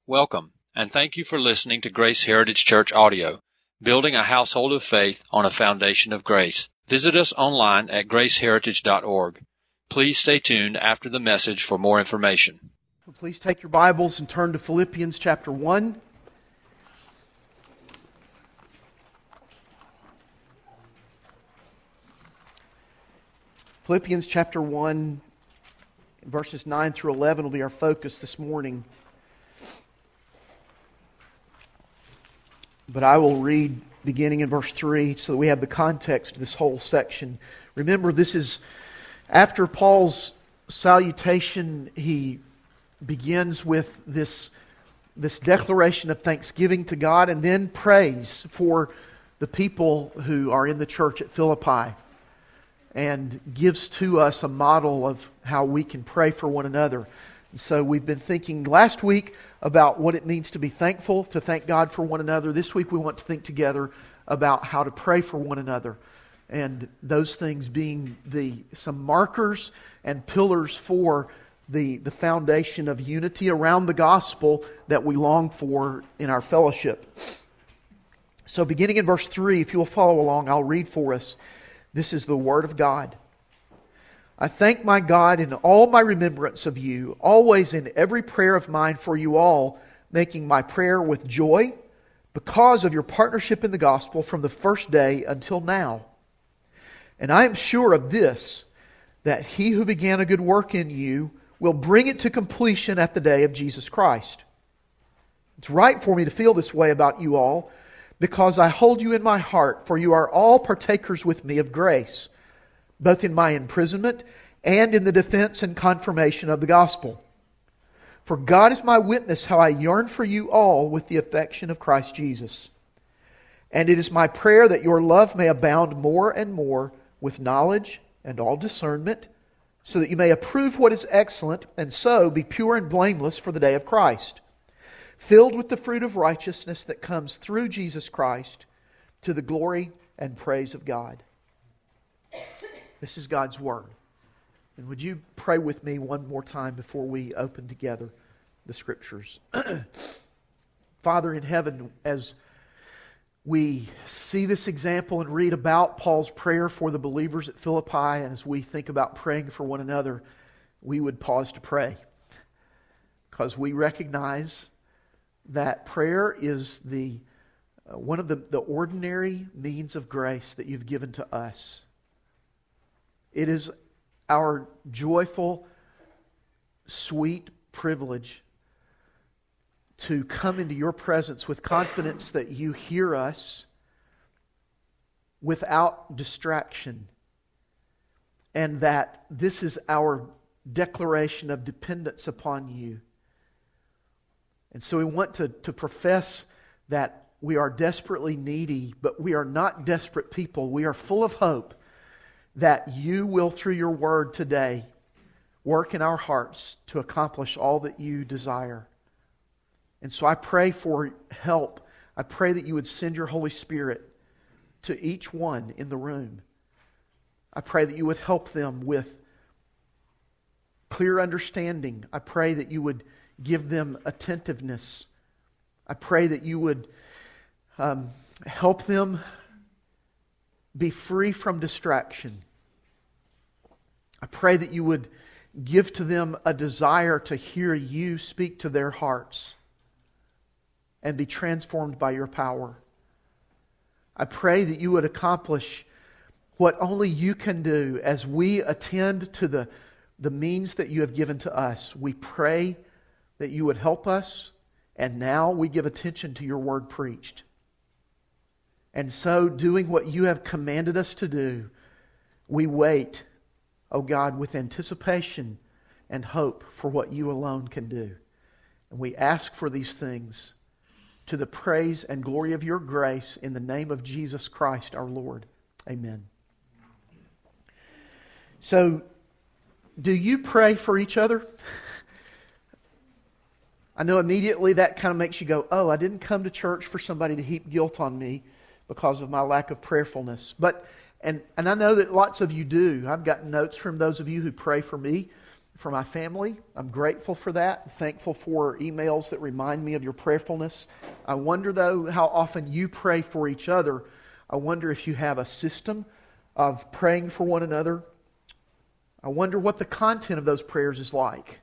Welcome, and thank you for listening to Grace Heritage Church Audio, building a household of faith on a foundation of grace. Visit us online at graceheritage.org. Please stay tuned after the message for more information. Please take your Bibles and turn to Philippians chapter 1. Philippians chapter 1, verses 9 through 11 will be our focus this morning. But I will read beginning in verse 3 so that we have the context of this whole section. Remember, this is after Paul's salutation. He begins with this declaration of thanksgiving to God and then praise for the people who are in the church at Philippi, and gives to us a model of how we can pray for one another. And so we've been thinking last week about what it means to be thankful, to thank God for one another. This week we want to think together about how to pray for one another, and those things being some markers and pillars for the foundation of unity around the gospel that we long for in our fellowship. So beginning in verse 3, if you'll follow along, I'll read for us. This is the Word of God. I thank my God in all my remembrance of you, always in every prayer of mine for you all, making my prayer with joy because of your partnership in the gospel from the first day until now. And I am sure of this, that he who began a good work in you will bring it to completion at the day of Jesus Christ. It's right for me to feel this way about you all, because I hold you in my heart, for you are all partakers with me of grace, both in my imprisonment and in the defense and confirmation of the gospel. For God is my witness how I yearn for you all with the affection of Christ Jesus. And it is my prayer that your love may abound more and more with knowledge and all discernment, so that you may approve what is excellent, and so be pure and blameless for the day of Christ, filled with the fruit of righteousness that comes through Jesus Christ, to the glory and praise of God. This is God's Word. And would you pray with me one more time before we open together the Scriptures? Father in heaven, as we see this example and read about Paul's prayer for the believers at Philippi, and as we think about praying for one another, we would pause to pray, because we recognize that prayer is one of the ordinary means of grace that you've given to us. It is our joyful, sweet privilege to come into your presence with confidence that you hear us without distraction, and that this is our declaration of dependence upon you. And so we want to profess that we are desperately needy, but we are not desperate people. We are full of hope that you will, through your word today, work in our hearts to accomplish all that you desire. And so I pray for help. I pray that you would send your Holy Spirit to each one in the room. I pray that you would help them with clear understanding. I pray that you would give them attentiveness. I pray that you would help them be free from distraction. I pray that you would give to them a desire to hear you speak to their hearts and be transformed by your power. I pray that you would accomplish what only you can do as we attend to the means that you have given to us. We pray that you would help us, and now we give attention to your word preached. And so, doing what you have commanded us to do, we wait, O God, with anticipation and hope for what you alone can do. And we ask for these things to the praise and glory of your grace in the name of Jesus Christ our Lord. Amen. So, do you pray for each other? I know immediately that kind of makes you go, oh, I didn't come to church for somebody to heap guilt on me because of my lack of prayerfulness. And I know that lots of you do. I've gotten notes from those of you who pray for me for my family. I'm grateful for that. Thankful for emails that remind me of your prayerfulness. I wonder, though, how often you pray for each other. I wonder if you have a system of praying for one another. I wonder what the content of those prayers is like.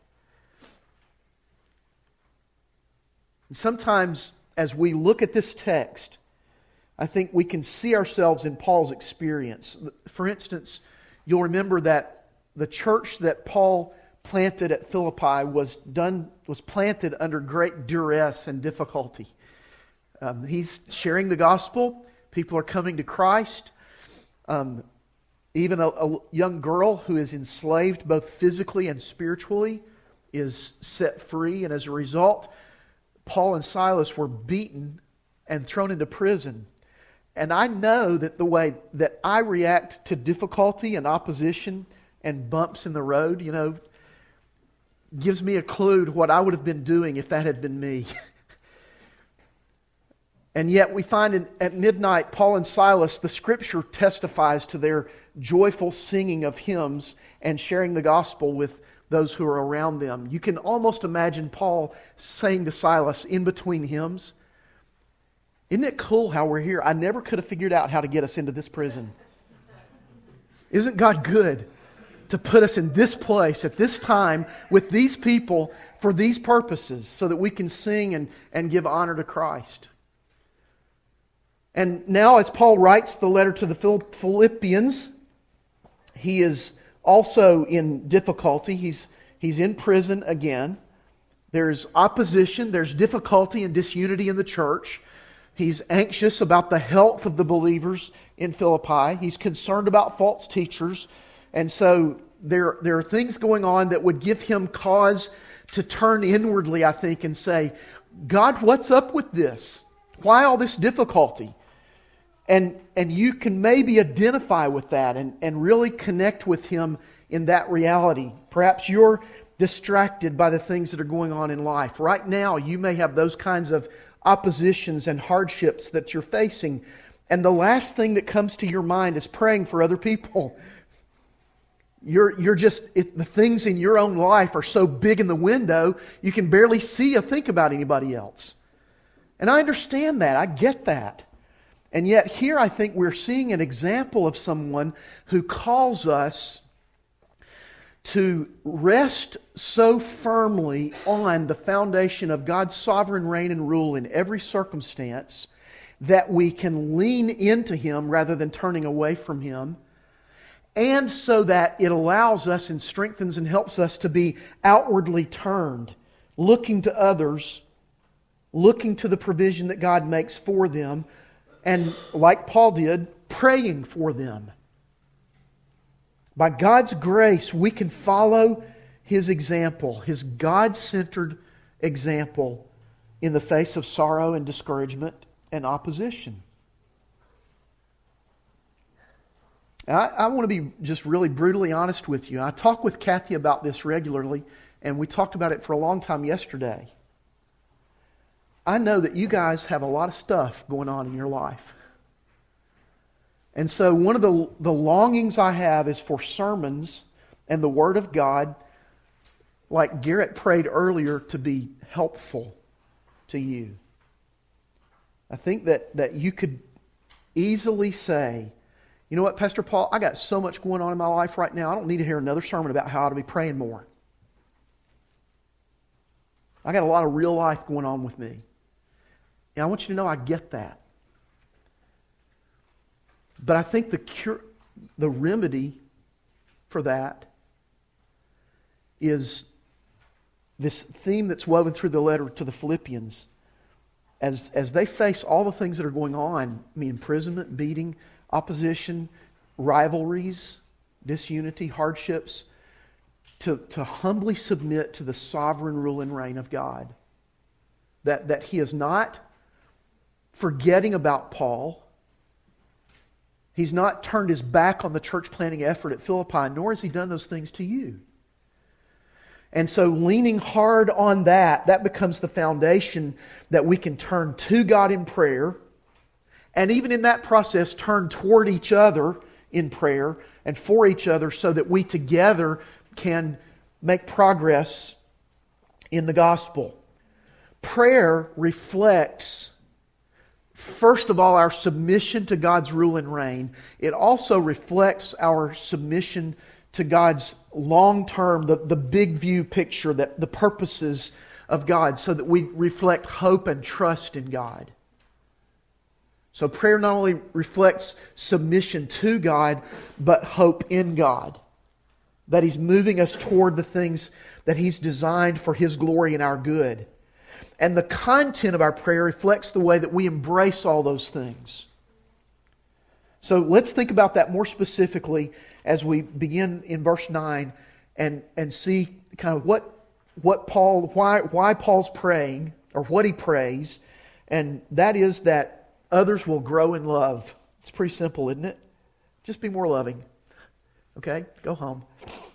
And sometimes, as we look at this text, I think we can see ourselves in Paul's experience. For instance, you'll remember that the church that Paul planted at Philippi was planted under great duress and difficulty. He's sharing the gospel. People are coming to Christ. Even a young girl who is enslaved both physically and spiritually is set free. And as a result, Paul and Silas were beaten and thrown into prison. And I know that the way that I react to difficulty and opposition and bumps in the road, gives me a clue to what I would have been doing if that had been me. And yet we find at midnight, Paul and Silas, the Scripture testifies to their joyful singing of hymns and sharing the gospel with those who are around them. You can almost imagine Paul saying to Silas in between hymns, "Isn't it cool how we're here? I never could have figured out how to get us into this prison. Isn't God good to put us in this place at this time with these people for these purposes so that we can sing and give honor to Christ?" And now as Paul writes the letter to the Philippians, he is also in difficulty. He's in prison again. There's opposition, there's difficulty and disunity in the church. He's anxious about the health of the believers in Philippi. He's concerned about false teachers. And so there are things going on that would give him cause to turn inwardly, I think, and say, "God, what's up with this? Why all this difficulty?" And you can maybe identify with that and really connect with him in that reality. Perhaps you're distracted by the things that are going on in life. Right now, you may have those kinds of oppositions and hardships that you're facing. And the last thing that comes to your mind is praying for other people. The things in your own life are so big in the window, you can barely see or think about anybody else. And I understand that. I get that. And yet here I think we're seeing an example of someone who calls us to rest so firmly on the foundation of God's sovereign reign and rule in every circumstance that we can lean into Him rather than turning away from Him. And so that it allows us and strengthens and helps us to be outwardly turned, looking to others, looking to the provision that God makes for them, and like Paul did, praying for them. By God's grace, we can follow His example, His God-centered example in the face of sorrow and discouragement and opposition. I want to be just really brutally honest with you. I talk with Kathy about this regularly, and we talked about it for a long time yesterday. I know that you guys have a lot of stuff going on in your life. And so one of the longings I have is for sermons and the Word of God, like Garrett prayed earlier, to be helpful to you. I think that you could easily say, "You know what, Pastor Paul, I got so much going on in my life right now, I don't need to hear another sermon about how I ought to be praying more. I got a lot of real life going on with me." And I want you to know I get that. But I think the remedy for that is this theme that's woven through the letter to the Philippians. As they face all the things that are going on, imprisonment, beating, opposition, rivalries, disunity, hardships, to humbly submit to the sovereign rule and reign of God. That He is not forgetting about Paul. He's not turned His back on the church planting effort at Philippi, nor has He done those things to you. And so leaning hard on that becomes the foundation that we can turn to God in prayer, and even in that process turn toward each other in prayer and for each other, so that we together can make progress in the gospel. Prayer reflects, first of all, our submission to God's rule and reign. It also reflects our submission to God's long-term, the big view picture, that the purposes of God, so that we reflect hope and trust in God. So prayer not only reflects submission to God, but hope in God. That He's moving us toward the things that He's designed for His glory and our good. And the content of our prayer reflects the way that we embrace all those things. So let's think about that more specifically as we begin in verse 9 and see kind of why Paul's praying, or what he prays, and that is that others will grow in love. It's pretty simple, isn't it? Just be more loving. Okay? Go home.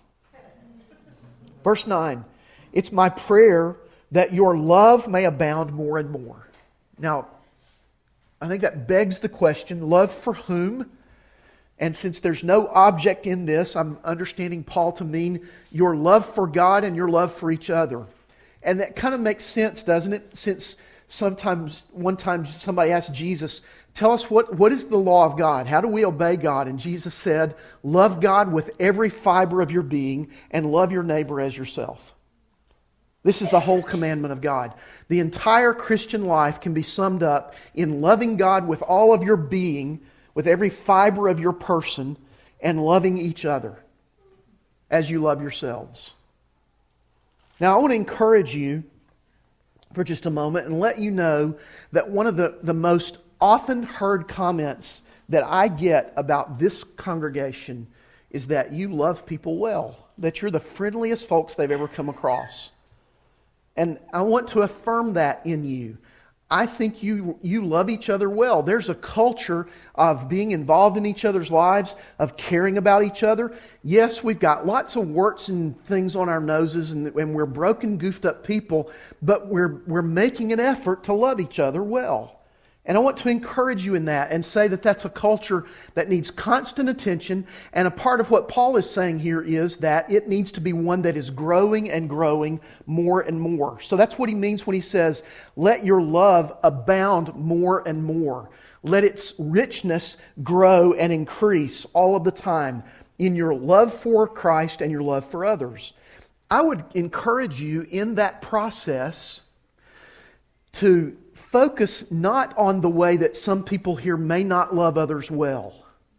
Verse 9. It's my prayer that your love may abound more and more. Now, I think that begs the question, love for whom? And since there's no object in this, I'm understanding Paul to mean your love for God and your love for each other. And that kind of makes sense, doesn't it? Since one time somebody asked Jesus, tell us what is the law of God? How do we obey God? And Jesus said, love God with every fiber of your being and love your neighbor as yourself. This is the whole commandment of God. The entire Christian life can be summed up in loving God with all of your being, with every fiber of your person, and loving each other as you love yourselves. Now, I want to encourage you for just a moment and let you know that one of the most often heard comments that I get about this congregation is that you love people well, that you're the friendliest folks they've ever come across. And I want to affirm that in you. I think you love each other well. There's a culture of being involved in each other's lives, of caring about each other. Yes, we've got lots of warts and things on our noses, and we're broken, goofed up people, but we're making an effort to love each other well. And I want to encourage you in that and say that that's a culture that needs constant attention. And a part of what Paul is saying here is that it needs to be one that is growing and growing more and more. So that's what he means when he says, let your love abound more and more. Let its richness grow and increase all of the time in your love for Christ and your love for others. I would encourage you in that process to focus not on the way that some people here may not love others well.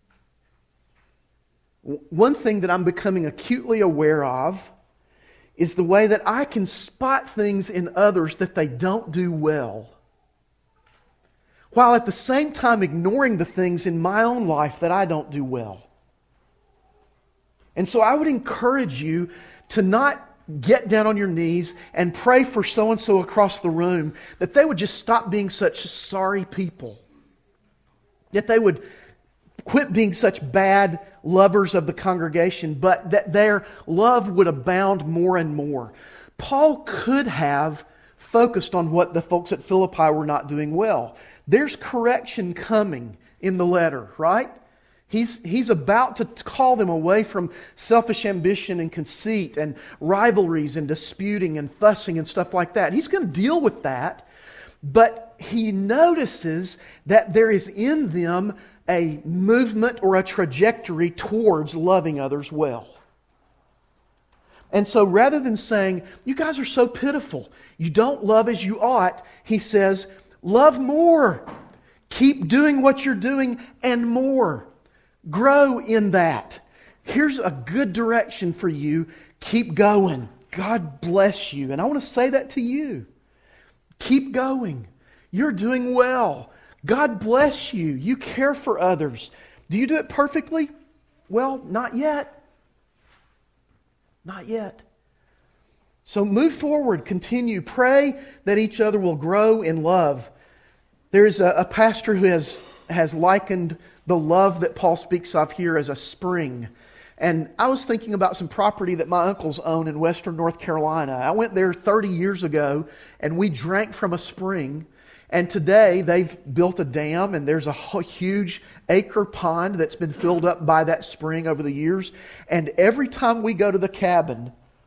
One thing that I'm becoming acutely aware of is the way that I can spot things in others that they don't do well, while at the same time ignoring the things in my own life that I don't do well. And so I would encourage you to not get down on your knees and pray for so-and-so across the room that they would just stop being such sorry people. That they would quit being such bad lovers of the congregation, but that their love would abound more and more. Paul could have focused on what the folks at Philippi were not doing well. There's correction coming in the letter, right? He's about to call them away from selfish ambition and conceit and rivalries and disputing and fussing and stuff like that. He's going to deal with that, but he notices that there is in them a movement or a trajectory towards loving others well. And so rather than saying, you guys are so pitiful, you don't love as you ought, he says, love more. Keep doing what you're doing and more. Grow in that. Here's a good direction for you. Keep going. God bless you. And I want to say that to you. Keep going. You're doing well. God bless you. You care for others. Do you do it perfectly? Well, not yet. Not yet. So move forward. Continue. Pray that each other will grow in love. There's a pastor who has likened the love that Paul speaks of here as a spring. And I was thinking about some property that my uncles own in western North Carolina. I went there 30 years ago and we drank from a spring. And today they've built a dam and there's a huge acre pond that's been filled up by that spring over the years. And every time we go to the cabin,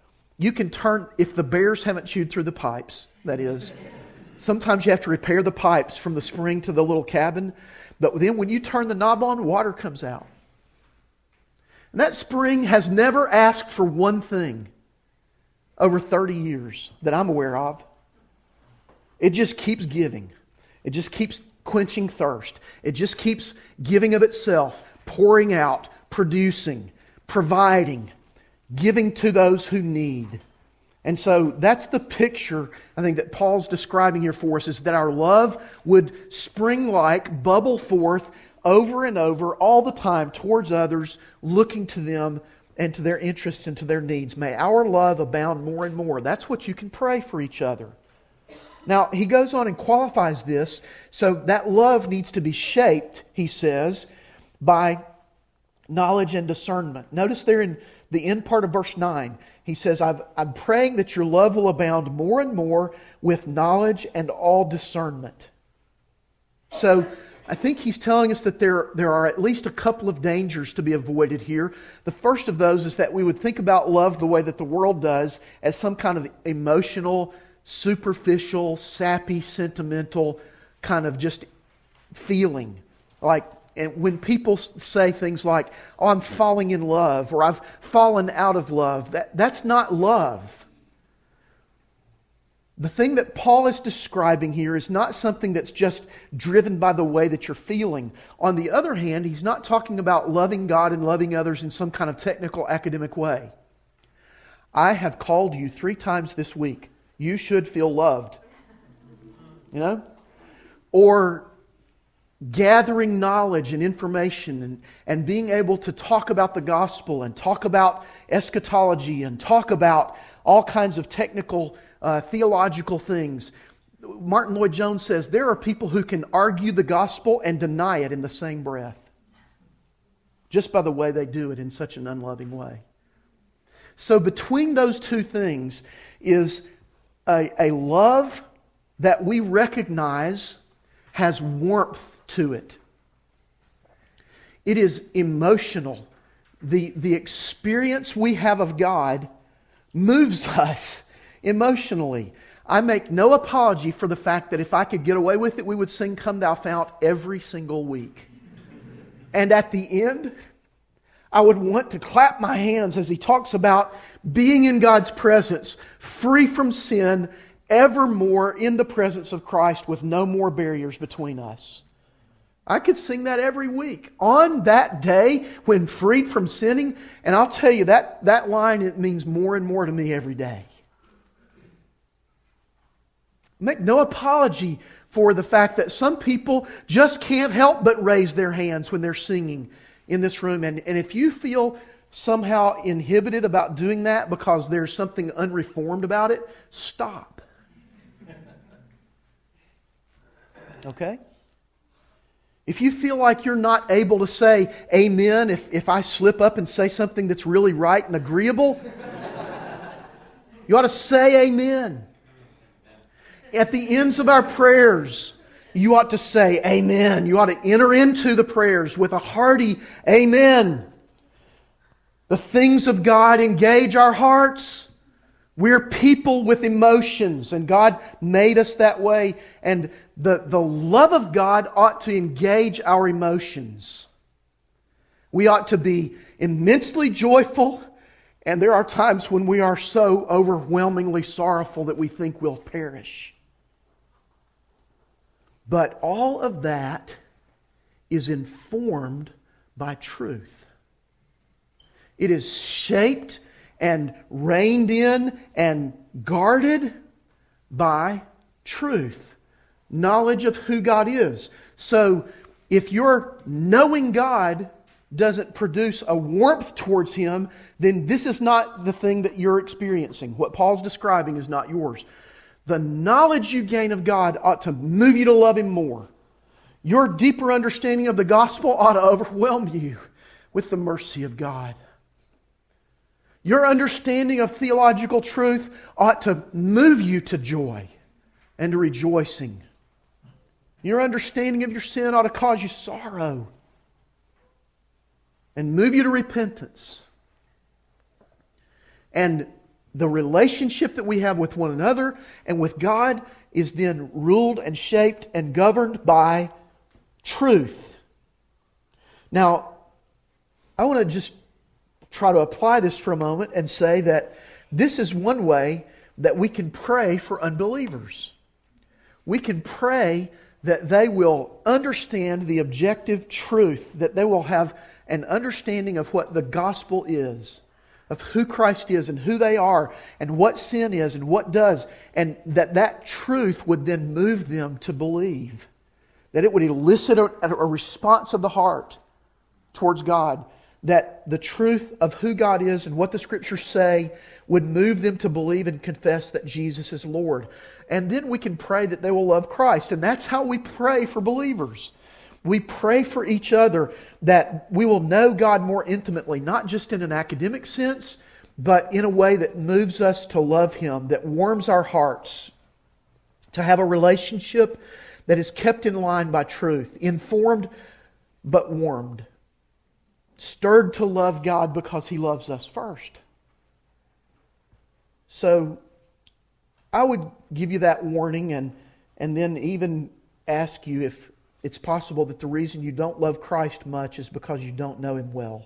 You can turn, if the bears haven't chewed through the pipes, that is. Sometimes you have to repair the pipes from the spring to the little cabin. But then when you turn the knob on, water comes out. And that spring has never asked for one thing over 30 years that I'm aware of. It just keeps giving. It just keeps quenching thirst. It just keeps giving of itself, pouring out, producing, providing, giving to those who need. And so that's the picture, I think, that Paul's describing here for us, is that our love would spring-like bubble forth over and over all the time towards others, looking to them and to their interests and to their needs. May our love abound more and more. That's what you can pray for each other. Now, he goes on and qualifies this. So that love needs to be shaped, he says, by knowledge and discernment. Notice there in the end part of verse 9, he says, I'm praying that your love will abound more and more with knowledge and all discernment. So I think he's telling us that there are at least a couple of dangers to be avoided here. The first of those is that we would think about love the way that the world does, as some kind of emotional, superficial, sappy, sentimental kind of just feeling. And when people say things like, oh, I'm falling in love, or I've fallen out of love, that's not love. The thing that Paul is describing here is not something that's just driven by the way that you're feeling. On the other hand, he's not talking about loving God and loving others in some kind of technical academic way. I have called you 3 times this week. You should feel loved. You know? Or gathering knowledge and information and being able to talk about the gospel and talk about eschatology and talk about all kinds of technical theological things. Martin Lloyd-Jones says there are people who can argue the gospel and deny it in the same breath, just by the way they do it in such an unloving way. So between those two things is a love that we recognize has warmth to it. It is emotional. The experience we have of God moves us emotionally. I make no apology for the fact that if I could get away with it, we would sing Come Thou Fount every single week. And at the end, I would want to clap my hands as he talks about being in God's presence, free from sin, evermore in the presence of Christ with no more barriers between us. I could sing that every week. On that day when freed from sinning, and I'll tell you, that line, it means more and more to me every day. Make no apology for the fact that some people just can't help but raise their hands when they're singing in this room. And if you feel somehow inhibited about doing that because there's something unreformed about it, stop. Okay? If you feel like you're not able to say amen if I slip up and say something that's really right and agreeable, you ought to say amen. At the ends of our prayers, you ought to say amen. You ought to enter into the prayers with a hearty amen. The things of God engage our hearts. We're people with emotions, and God made us that way. And the love of God ought to engage our emotions. We ought to be immensely joyful, and there are times when we are so overwhelmingly sorrowful that we think we'll perish. But all of that is informed by truth. It is shaped and reined in and guarded by truth. Knowledge of who God is. So if your knowing God doesn't produce a warmth towards Him, then this is not the thing that you're experiencing. What Paul's describing is not yours. The knowledge you gain of God ought to move you to love Him more. Your deeper understanding of the gospel ought to overwhelm you with the mercy of God. Your understanding of theological truth ought to move you to joy and to rejoicing. Your understanding of your sin ought to cause you sorrow and move you to repentance. And the relationship that we have with one another and with God is then ruled and shaped and governed by truth. Now, I want to just try to apply this for a moment and say that this is one way that we can pray for unbelievers. We can pray that they will understand the objective truth, that they will have an understanding of what the gospel is, of who Christ is and who they are and what sin is and what does, and that truth would then move them to believe, that it would elicit a response of the heart towards God, that the truth of who God is and what the Scriptures say would move them to believe and confess that Jesus is Lord. And then we can pray that they will love Christ. And that's how we pray for believers. We pray for each other that we will know God more intimately, not just in an academic sense, but in a way that moves us to love Him, that warms our hearts, to have a relationship that is kept in line by truth, informed but warmed, stirred to love God because He loves us first. So I would give you that warning and then even ask you if it's possible that the reason you don't love Christ much is because you don't know Him well.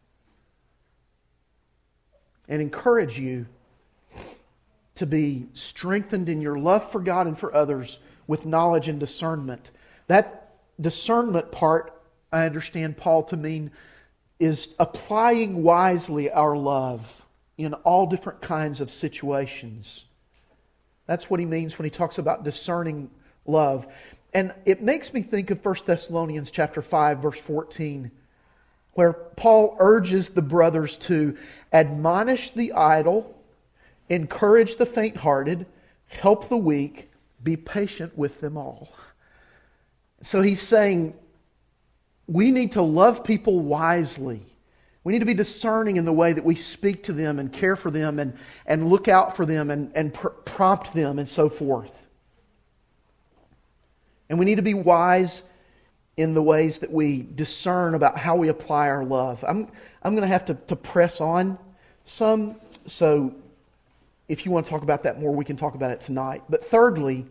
And encourage you to be strengthened in your love for God and for others with knowledge and discernment. That discernment part, I understand Paul to mean, is applying wisely our love in all different kinds of situations. That's what he means when he talks about discerning love. And it makes me think of 1 Thessalonians chapter 5, verse 14, where Paul urges the brothers to admonish the idle, encourage the faint-hearted, help the weak, be patient with them all. So he's saying we need to love people wisely. We need to be discerning in the way that we speak to them and care for them and look out for them and prompt them and so forth. And we need to be wise in the ways that we discern about how we apply our love. I'm going to have to press on some, so if you want to talk about that more, we can talk about it tonight. But thirdly,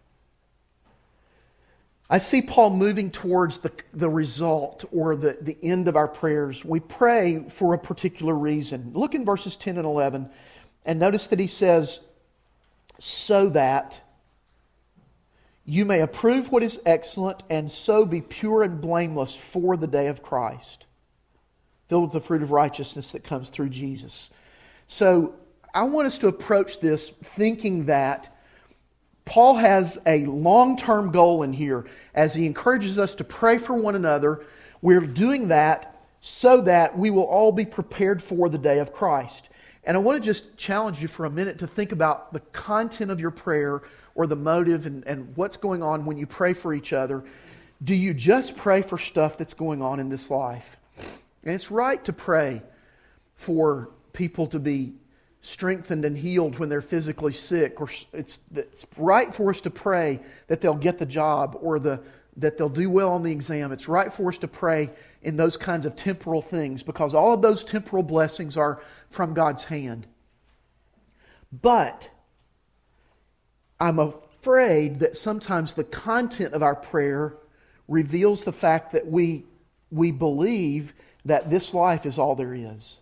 I see Paul moving towards the result or the end of our prayers. We pray for a particular reason. Look in verses 10 and 11 and notice that he says, so that you may approve what is excellent and so be pure and blameless for the day of Christ, filled with the fruit of righteousness that comes through Jesus. So I want us to approach this thinking that Paul has a long-term goal in here as he encourages us to pray for one another. We're doing that so that we will all be prepared for the day of Christ. And I want to just challenge you for a minute to think about the content of your prayer or the motive and what's going on when you pray for each other. Do you just pray for stuff that's going on in this life? And it's right to pray for people to be strengthened and healed when they're physically sick, or it's right for us to pray that they'll get the job or that they'll do well on the exam. It's right for us to pray in those kinds of temporal things because all of those temporal blessings are from God's hand. But I'm afraid that sometimes the content of our prayer reveals the fact that we believe that this life is all there is.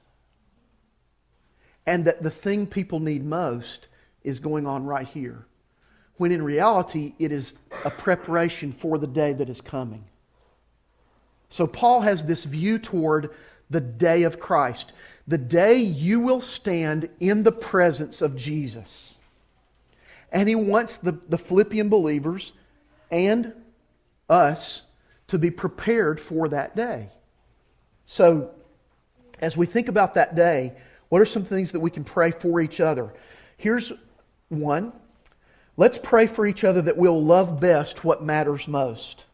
And that the thing people need most is going on right here. When in reality, it is a preparation for the day that is coming. So Paul has this view toward the day of Christ. The day you will stand in the presence of Jesus. And he wants the Philippian believers and us to be prepared for that day. So, as we think about that day, what are some things that we can pray for each other? Here's one. Let's pray for each other that we'll love best what matters most.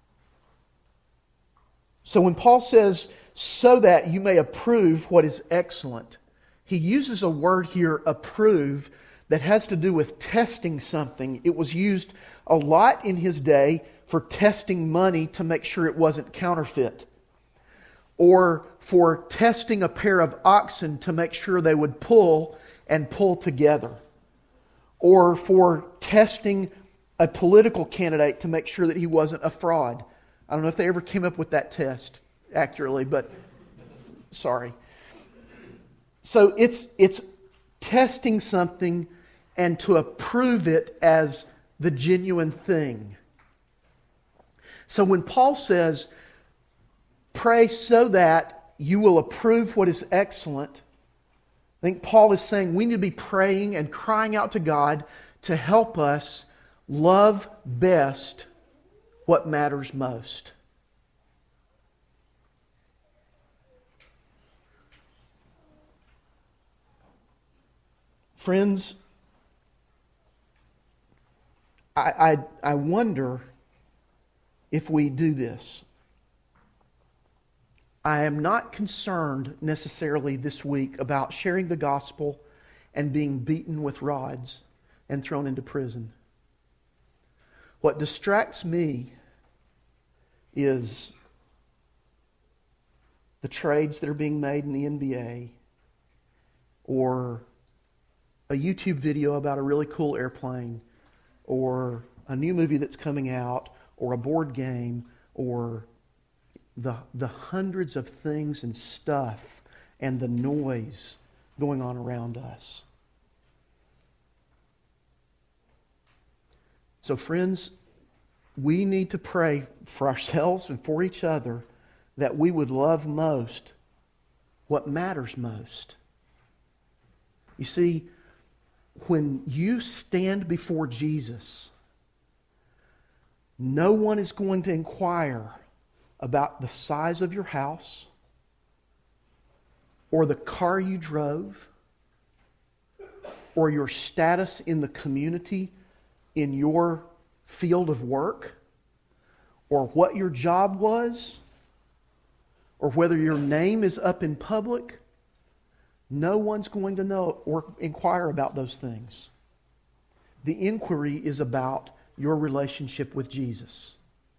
So when Paul says, so that you may approve what is excellent, he uses a word here, approve, that has to do with testing something. It was used a lot in his day for testing money to make sure it wasn't counterfeit. Or for testing a pair of oxen to make sure they would pull and pull together, or for testing a political candidate to make sure that he wasn't a fraud. I don't know if they ever came up with that test accurately, but sorry. So it's testing something and to approve it as the genuine thing. So when Paul says, pray so that you will approve what is excellent, I think Paul is saying we need to be praying and crying out to God to help us love best what matters most. Friends, I wonder if we do this. I am not concerned necessarily this week about sharing the gospel and being beaten with rods and thrown into prison. What distracts me is the trades that are being made in the NBA, or a YouTube video about a really cool airplane, or a new movie that's coming out, or a board game, or the hundreds of things and stuff and the noise going on around us. So friends, we need to pray for ourselves and for each other that we would love most what matters most. You see, when you stand before Jesus, no one is going to inquire about the size of your house or the car you drove or your status in the community in your field of work or what your job was or whether your name is up in public. No one's going to know or inquire about those things. The inquiry is about your relationship with Jesus.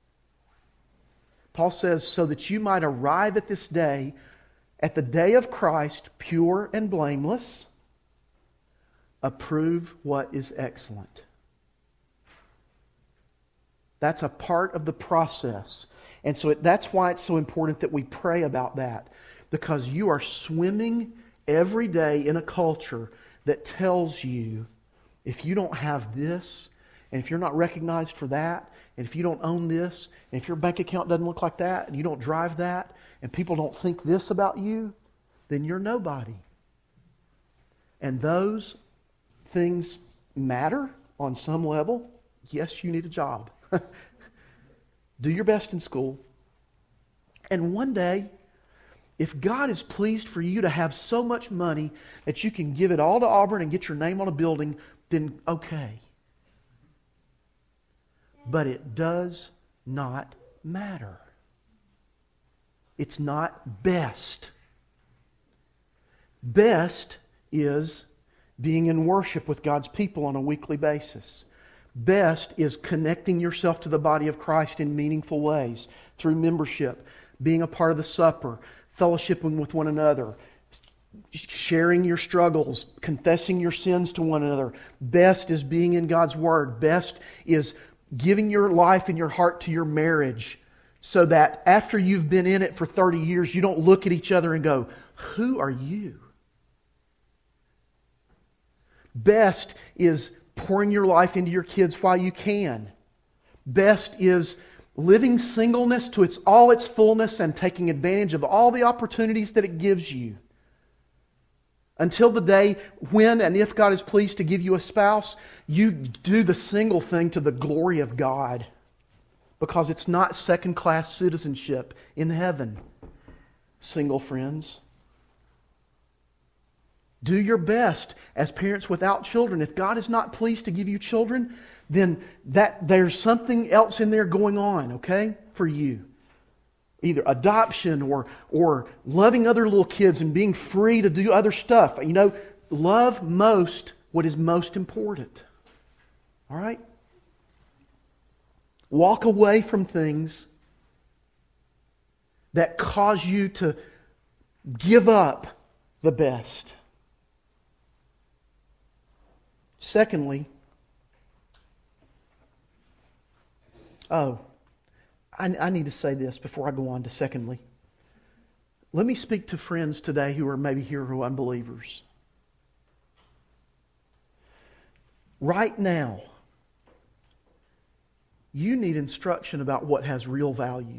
Paul says, so that you might arrive at this day, at the day of Christ, pure and blameless, approve what is excellent. That's a part of the process. And so that's why it's so important that we pray about that. Because you are swimming every day in a culture that tells you if you don't have this, and if you're not recognized for that, and if you don't own this, and if your bank account doesn't look like that, and you don't drive that, and people don't think this about you, then you're nobody. And those things matter on some level. Yes, you need a job. Do your best in school. And one day, if God is pleased for you to have so much money that you can give it all to Auburn and get your name on a building, then okay. But it does not matter. It's not best. Best is being in worship with God's people on a weekly basis. Best is connecting yourself to the body of Christ in meaningful ways through membership, being a part of the supper, fellowshipping with one another, sharing your struggles, confessing your sins to one another. Best is being in God's Word. Best is giving your life and your heart to your marriage so that after you've been in it for 30 years, you don't look at each other and go, who are you? Best is pouring your life into your kids while you can. Best is living singleness to all its fullness and taking advantage of all the opportunities that it gives you. Until the day when and if God is pleased to give you a spouse, you do the single thing to the glory of God. Because it's not second-class citizenship in heaven, single friends. Do your best as parents without children. If God is not pleased to give you children, then there's something else in there going on, okay, for you. Either adoption or loving other little kids and being free to do other stuff. You know, love most what is most important. All right? Walk away from things that cause you to give up the best. Secondly, I need to say this before I go on to secondly. Let me speak to friends today who are maybe here who are unbelievers. Right now, you need instruction about what has real value.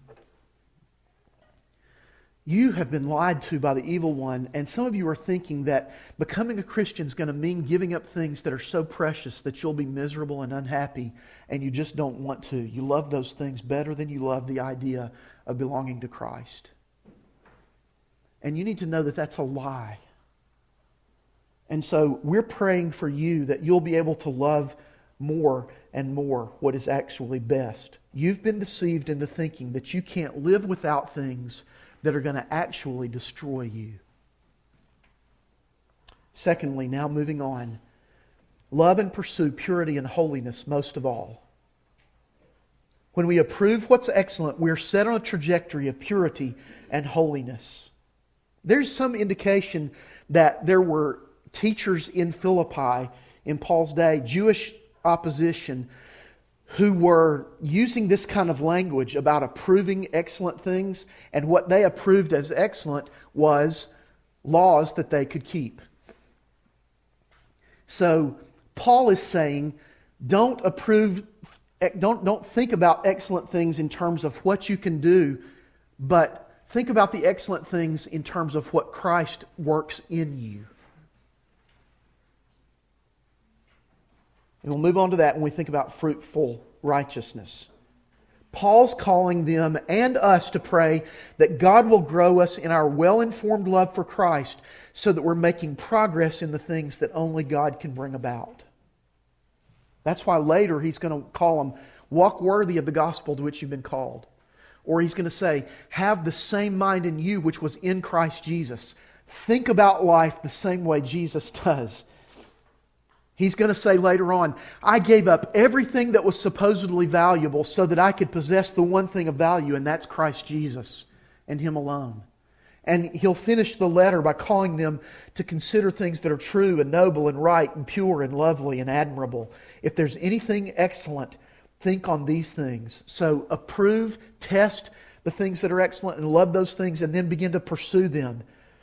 You have been lied to by the evil one, and some of you are thinking that becoming a Christian is going to mean giving up things that are so precious that you'll be miserable and unhappy, and you just don't want to. You love those things better than you love the idea of belonging to Christ. And you need to know that that's a lie. And so we're praying for you that you'll be able to love more and more what is actually best. You've been deceived into thinking that you can't live without things that are going to actually destroy you. Secondly, now moving on, love and pursue purity and holiness most of all. When we approve what's excellent, we're set on a trajectory of purity and holiness. There's some indication that there were teachers in Philippi in Paul's day, Jewish opposition, who were using this kind of language about approving excellent things, and what they approved as excellent was laws that they could keep. So Paul is saying, don't think about excellent things in terms of what you can do, but think about the excellent things in terms of what Christ works in you. And we'll move on to that when we think about fruitful righteousness. Paul's calling them and us to pray that God will grow us in our well-informed love for Christ so that we're making progress in the things that only God can bring about. That's why later he's going to call them, walk worthy of the gospel to which you've been called. Or he's going to say, have the same mind in you which was in Christ Jesus. Think about life the same way Jesus does. He's going to say later on, I gave up everything that was supposedly valuable so that I could possess the one thing of value, and that's Christ Jesus and Him alone. And he'll finish the letter by calling them to consider things that are true and noble and right and pure and lovely and admirable. If there's anything excellent, think on these things. So approve, test the things that are excellent and love those things, and then begin to pursue them.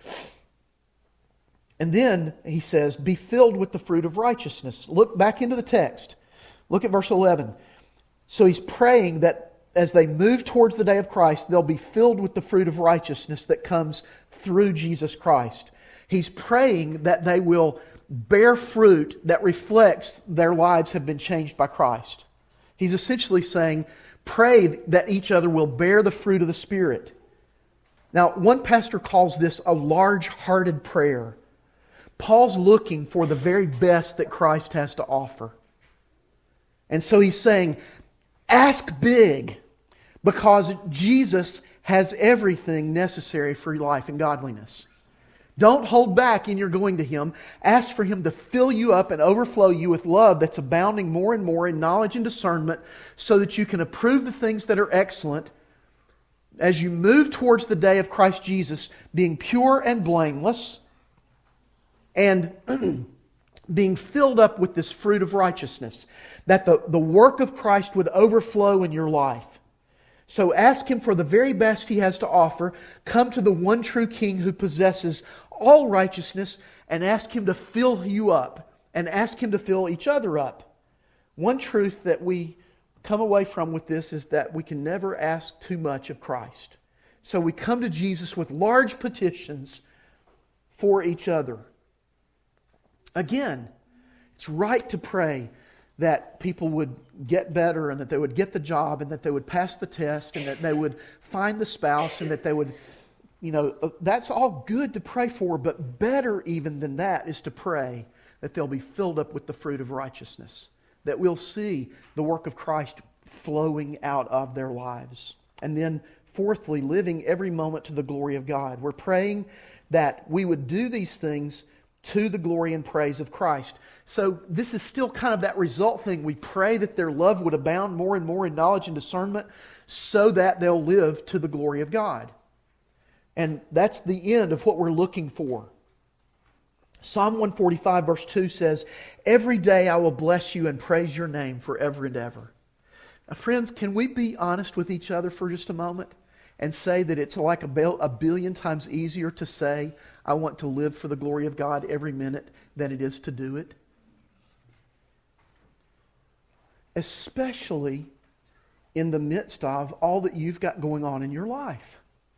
And then he says, be filled with the fruit of righteousness. Look back into the text. Look at verse 11. So he's praying that as they move towards the day of Christ, they'll be filled with the fruit of righteousness that comes through Jesus Christ. He's praying that they will bear fruit that reflects their lives have been changed by Christ. He's essentially saying, pray that each other will bear the fruit of the Spirit. Now, one pastor calls this a large-hearted prayer. Paul's looking for the very best that Christ has to offer. And so he's saying, ask big, because Jesus has everything necessary for life and godliness. Don't hold back in your going to Him. Ask for Him to fill you up and overflow you with love that's abounding more and more in knowledge and discernment, so that you can approve the things that are excellent as you move towards the day of Christ Jesus, being pure and blameless, and being filled up with this fruit of righteousness, that the work of Christ would overflow in your life. So ask Him for the very best He has to offer. Come to the one true King who possesses all righteousness, and ask Him to fill you up, and ask Him to fill each other up. One truth that we come away from with this is that we can never ask too much of Christ. So we come to Jesus with large petitions for each other. Again, it's right to pray that people would get better, and that they would get the job, and that they would pass the test, and that they would find the spouse, and that they would, that's all good to pray for, but better even than that is to pray that they'll be filled up with the fruit of righteousness, that we'll see the work of Christ flowing out of their lives. And then fourthly, living every moment to the glory of God. We're praying that we would do these things to the glory and praise of Christ. So this is still kind of that result thing. We pray that their love would abound more and more in knowledge and discernment, so that they'll live to the glory of God. And that's the end of what we're looking for. Psalm 145 verse 2 says, "Every day I will bless you and praise your name forever and ever." Now, friends, can we be honest with each other for just a moment and say that it's like a billion times easier to say, "I want to live for the glory of God every minute," than it is to do it? Especially in the midst of all that you've got going on in your life.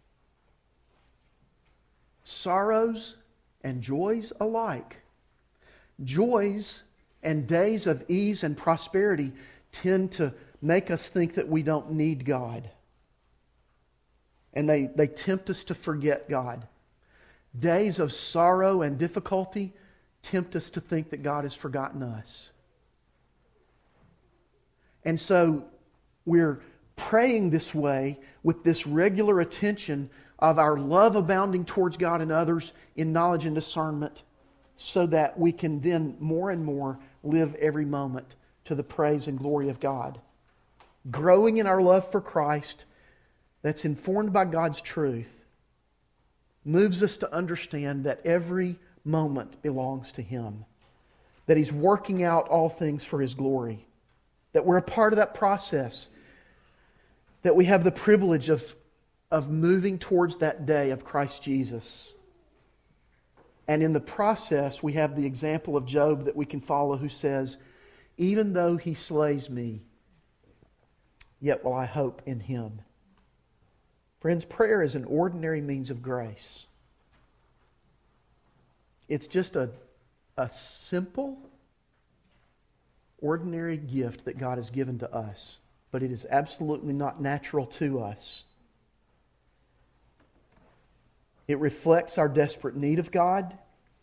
Sorrows and joys alike. Joys and days of ease and prosperity tend to make us think that we don't need God. And they tempt us to forget God. Days of sorrow and difficulty tempt us to think that God has forgotten us. And so we're praying this way with this regular attention of our love abounding towards God and others in knowledge and discernment, so that we can then more and more live every moment to the praise and glory of God. Growing in our love for Christ that's informed by God's truth moves us to understand that every moment belongs to Him, that He's working out all things for His glory, that we're a part of that process, that we have the privilege of moving towards that day of Christ Jesus. And in the process, we have the example of Job that we can follow, who says, "Even though he slays me, yet will I hope in Him." Friends, prayer is an ordinary means of grace. It's just a simple, ordinary gift that God has given to us, but it is absolutely not natural to us. It reflects our desperate need of God,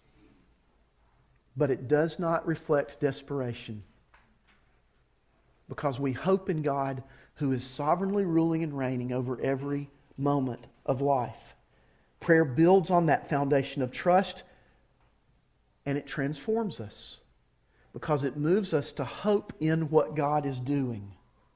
but it does not reflect desperation, because we hope in God, who is sovereignly ruling and reigning over every moment of life. Prayer builds on that foundation of trust, and it transforms us, because it moves us to hope in what God is doing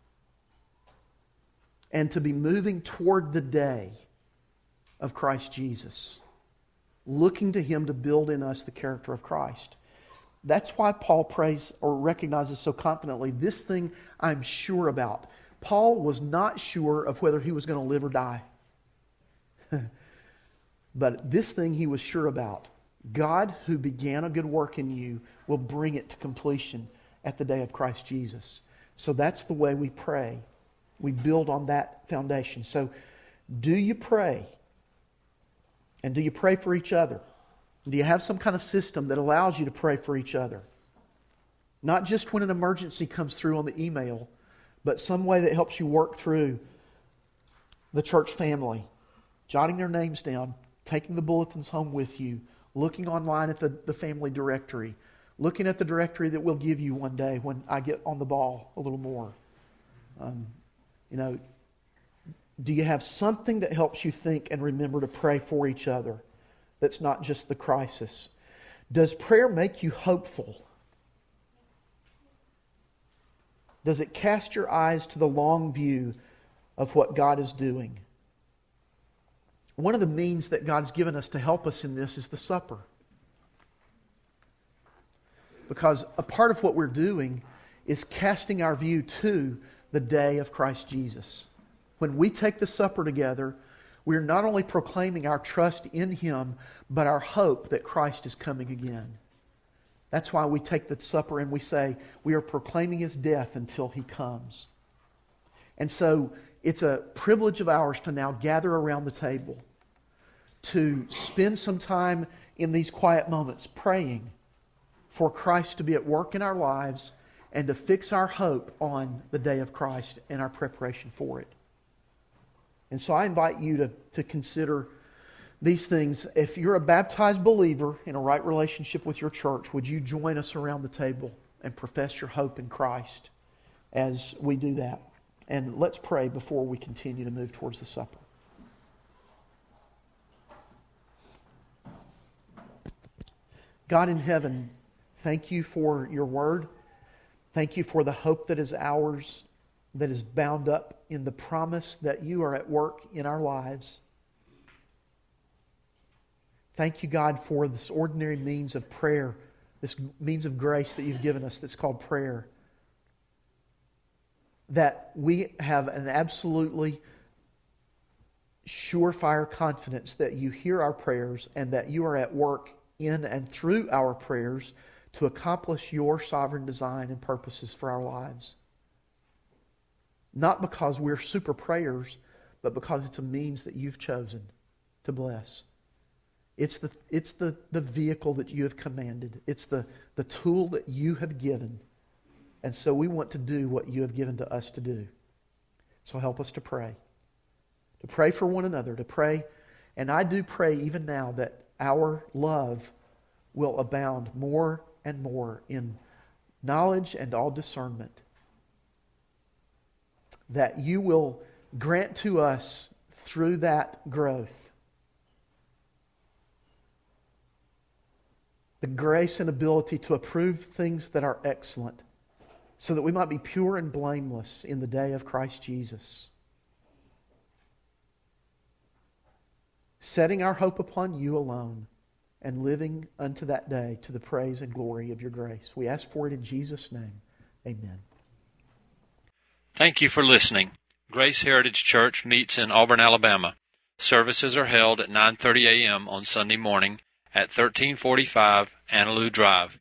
and to be moving toward the day of Christ Jesus, looking to Him to build in us the character of Christ. That's why Paul prays or recognizes so confidently, "This thing I'm sure about." Paul was not sure of whether he was going to live or die. But this thing he was sure about. God, who began a good work in you, will bring it to completion at the day of Christ Jesus. So that's the way we pray. We build on that foundation. So do you pray? And do you pray for each other? Do you have some kind of system that allows you to pray for each other? Not just when an emergency comes through on the email, but some way that helps you work through the church family. Jotting their names down, taking the bulletins home with you, looking online at the family directory, looking at the directory that we'll give you one day when I get on the ball a little more. Do you have something that helps you think and remember to pray for each other that's not just the crisis? Does prayer make you hopeful? Does it cast your eyes to the long view of what God is doing? One of the means that God's given us to help us in this is the supper. Because a part of what we're doing is casting our view to the day of Christ Jesus. When we take the supper together, we're not only proclaiming our trust in Him, but our hope that Christ is coming again. That's why we take the supper and we say we are proclaiming His death until He comes. And so it's a privilege of ours to now gather around the table, to spend some time in these quiet moments praying for Christ to be at work in our lives and to fix our hope on the day of Christ and our preparation for it. And so I invite you to consider these things. If you're a baptized believer in a right relationship with your church, would you join us around the table and profess your hope in Christ as we do that? And let's pray before we continue to move towards the supper. God in heaven, thank You for Your word. Thank You for the hope that is ours, that is bound up in the promise that You are at work in our lives. Thank you, God, for this ordinary means of prayer, this means of grace that you've given us that's called prayer. That we have an absolutely surefire confidence that you hear our prayers and that you are at work in and through our prayers to accomplish your sovereign design and purposes for our lives. Not because we're super prayers, but because it's a means that you've chosen to bless. It's the vehicle that you have commanded. It's the tool that you have given. And so we want to do what you have given to us to do. So help us to pray. To pray for one another, to pray. And I do pray even now that our love will abound more and more in knowledge and all discernment. That you will grant to us through that growth the grace and ability to approve things that are excellent, so that we might be pure and blameless in the day of Christ Jesus. Setting our hope upon you alone and living unto that day to the praise and glory of your grace. We ask for it in Jesus' name. Amen. Thank you for listening. Grace Heritage Church meets in Auburn, Alabama. Services are held at 9:30 a.m. on Sunday morning at 1345 Annaloo Drive.